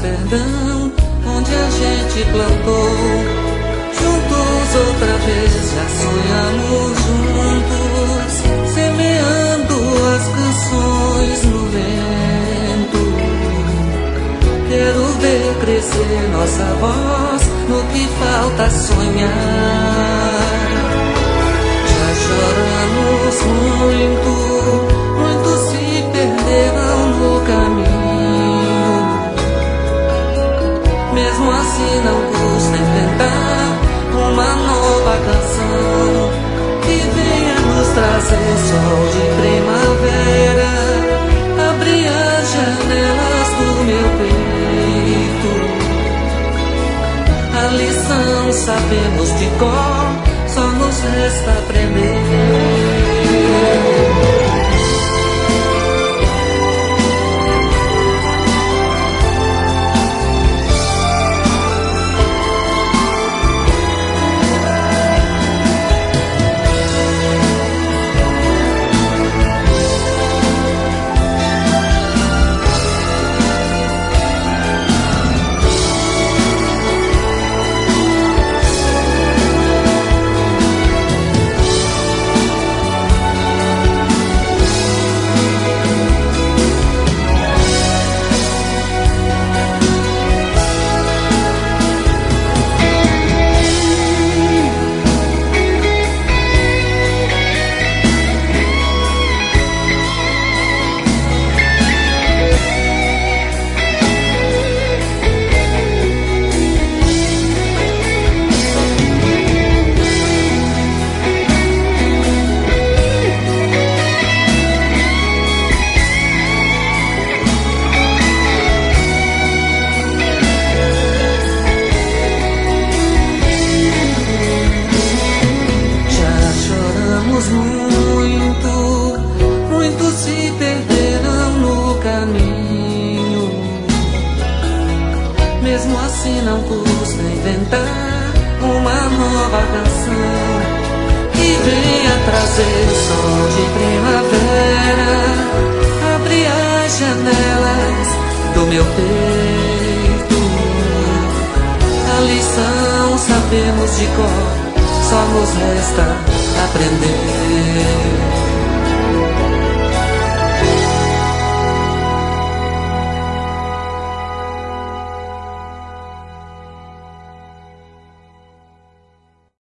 perdão, onde a gente plantou. Juntos outra vez já sonhamos juntos, semeando as canções no vento. Quero ver crescer nossa voz no que falta sonhar. Já choramos muito, muitos se perderam no caminho. Mesmo assim não custa inventar uma nova canção que venha nos trazer sol de primavera, abrir as janelas do meu peito. A lição sabemos de cor, só nos resta aprender. Muitos se perderam no caminho. Mesmo assim não custa inventar uma nova canção que venha trazer sol de primavera, abrir as janelas do meu peito. A lição sabemos de cor, só nos resta aprender.